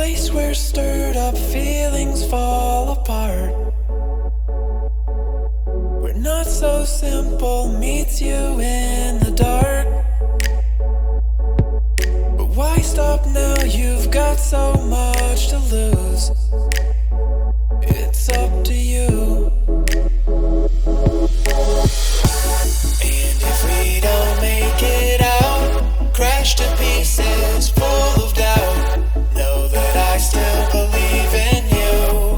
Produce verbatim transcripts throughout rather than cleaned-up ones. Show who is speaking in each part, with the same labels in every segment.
Speaker 1: place where stirred up feelings fall apart, where not so simple meets you in the dark. But why stop now? You've got so much to lose. It's up to you. And if we don't make it out, crash to pieces, full of doubt, know that I still believe in you.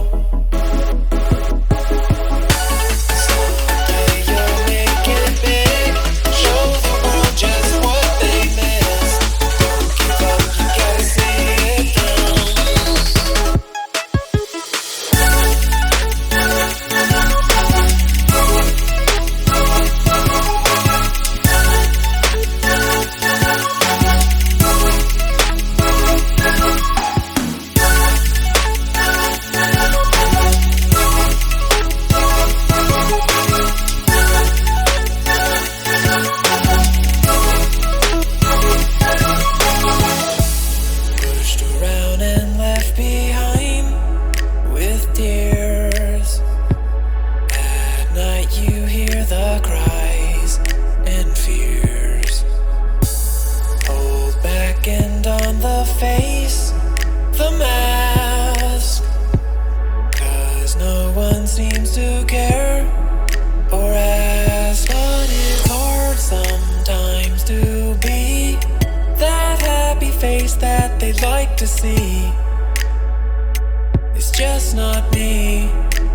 Speaker 1: Someday you'll make it big, show the world just what they missed. Don't give up, you gotta see it through. Seems to care or ask, but it's hard sometimes to be that happy face that they like to see. It's just not me.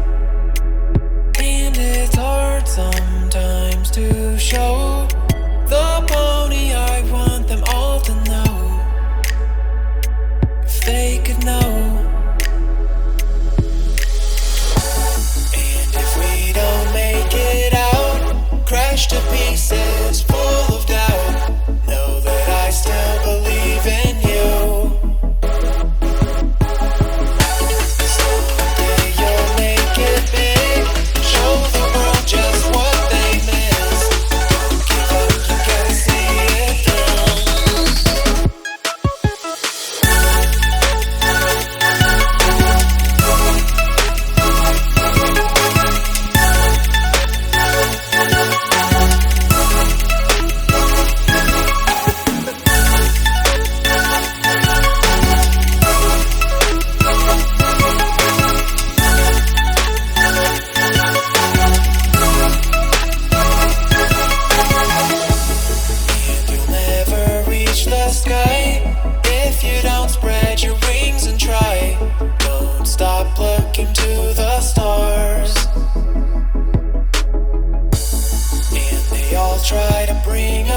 Speaker 1: And it's hard sometimes to show the pony. I want them all to know, if they could know. Crash to pieces, full of doubt, know that I still believe in you. Someday you'll make it big, show the world just what they missed. Don't give up, you gotta see it through. If you don't spread your wings and try, don't stop looking to the stars. And they all try to bring